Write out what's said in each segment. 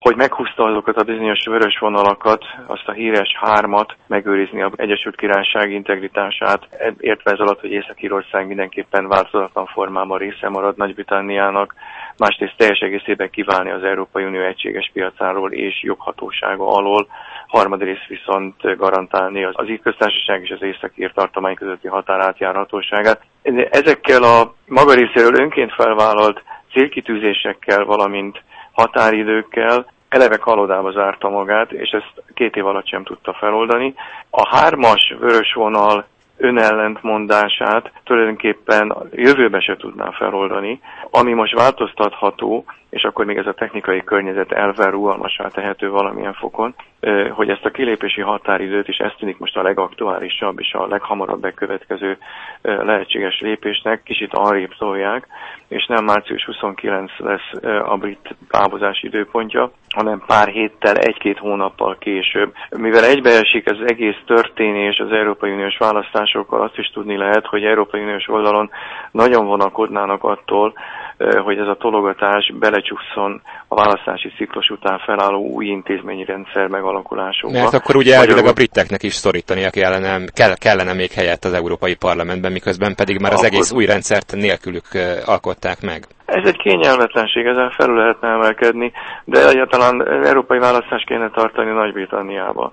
hogy meghúzta azokat a bizonyos vörös vonalakat, azt a híres 3-at, megőrizni az Egyesült Királyság integritását, értve ez alatt, hogy Észak-Írország mindenképpen változatlan formában része marad Nagy-Britanniának, másrészt teljes egészében kiválni az Európai Unió egységes piacáról és joghatósága alól, harmadrészt viszont garantálni az Ír Köztársaság és az Észak-Ír tartomány közötti határátjárhatóságát. Ezekkel a maga részéről önként felvállalt célkitűzésekkel, valamint határidőkkel eleve kalodába zárta magát, és ezt 2 év alatt sem tudta feloldani. A 3-as vörös vonal önellentmondását tulajdonképpen jövőbe se tudná feloldani, ami most változtatható, és akkor még ez a technikai környezet elven rugalmassá tehető valamilyen fokon, hogy ezt a kilépési határidőt, és ez tűnik most a legaktuálisabb és a leghamarabb bekövetkező lehetséges lépésnek, kicsit arrébb tolják, és nem március 29 lesz a brit távozás időpontja, hanem pár héttel, 1-2 hónappal később. Mivel egybeesik ez az egész történés az Európai Uniós választásokkal, azt is tudni lehet, hogy Európai Uniós oldalon nagyon vonakodnának attól, hogy ez a tologatás belecsusszon a választási ciklus után felálló új intézményi rendszer megalakulásokba. Mert akkor ugye elvileg a briteknek is szorítania kellene még helyet az Európai Parlamentben, miközben pedig már az egész új rendszert nélkülük alkották meg. Ez egy kényelmetlenség, ezen felül lehetne emelkedni, de egyáltalán európai választást kéne tartani Nagy-Britanniába.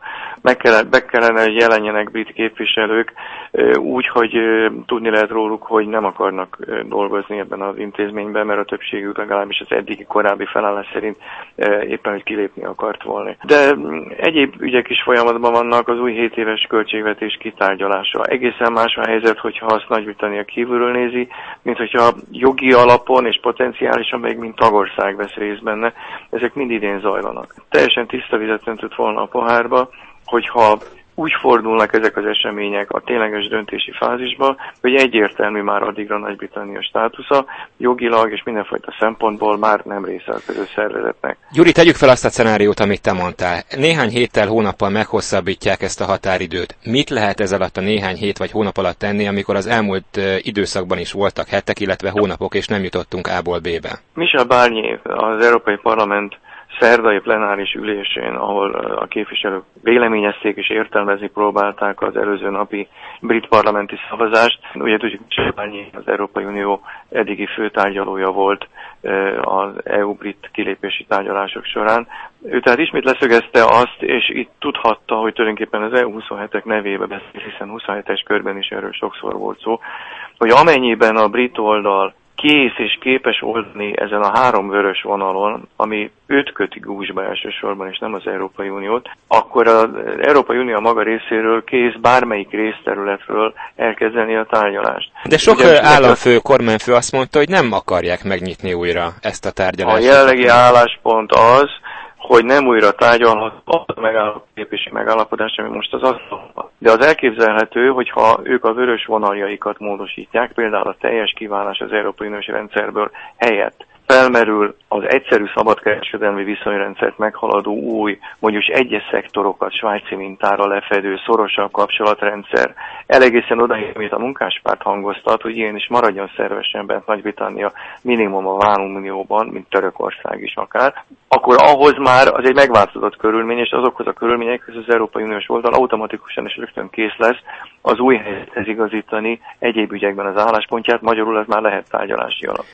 Be kellene, hogy jelenjenek brit képviselők úgy, hogy tudni lehet róluk, hogy nem akarnak dolgozni ebben az intézményben, mert a többségük legalábbis az eddigi korábbi felállás szerint éppen, hogy kilépni akart volna. De egyéb ügyek is folyamatban vannak, az új 7 éves költségvetés kitárgyalása. Egészen más a helyzet, hogyha azt Nagy-Britannia kívülről nézi, mint hogyha jogi alapon és potenciálisan még mint tagország vesz részt benne. Ezek mind idén zajlanak. Teljesen tiszta vizet öntött volna a pohárba, hogyha úgy fordulnak ezek az események a tényleges döntési fázisba, hogy egyértelmű már addigra Nagy-Britannia státusza, jogilag és mindenfajta szempontból már nem része a közös szervezetnek. Gyuri, tegyük fel azt a szenáriót, amit te mondtál. Néhány héttel, hónappal meghosszabbítják ezt a határidőt. Mit lehet ez alatt a néhány hét vagy hónap alatt tenni, amikor az elmúlt időszakban is voltak hetek, illetve hónapok, és nem jutottunk A-ból B-be? Michel Barnier, az Európai Parlament szerdai plenáris ülésén, ahol a képviselők véleményezték és értelmezni próbálták az előző napi brit parlamenti szavazást. Ugye tudjuk, hogy az Európai Unió eddigi főtárgyalója volt az EU-brit kilépési tárgyalások során. Ő tehát ismét leszögezte azt, és itt tudhatta, hogy tulajdonképpen az EU27-ek nevébe beszél, hiszen 27-es körben is erről sokszor volt szó, hogy amennyiben a brit oldal kész és képes oldani ezen a 3 vörös vonalon, ami 5 köti gúzsba elsősorban, és nem az Európai Uniót, akkor az Európai Unió maga részéről kész bármelyik részterületről elkezdeni a tárgyalást. De sok államfő, kormányfő azt mondta, hogy nem akarják megnyitni újra ezt a tárgyalást. A jelenlegi álláspont az, hogy nem újra tárgyalhat a lépési megállapodás, ami most az asztalon. De az elképzelhető, hogyha ők a vörös vonaljaikat módosítják, például a teljes kiválás az Európai Uniós rendszerből helyett felmerül az egyszerű szabadkereskedelmi viszonyrendszert meghaladó új, mondjuk egyes szektorokat svájci mintára lefedő, szorosabb kapcsolatrendszer, egészen odaig, amit a munkáspárt hangoztat, hogy ilyen is maradjon szervesen bent Nagy-Britannia minimum a Vámunióban, mint Törökország is akár, akkor ahhoz már az egy megváltozott körülmény, és azokhoz a körülményekhez az Európai Uniós oldal automatikusan és rögtön kész lesz az új helyzethez igazítani egyéb ügyekben az álláspontját, magyarul ez már lehet tárgyalási alap.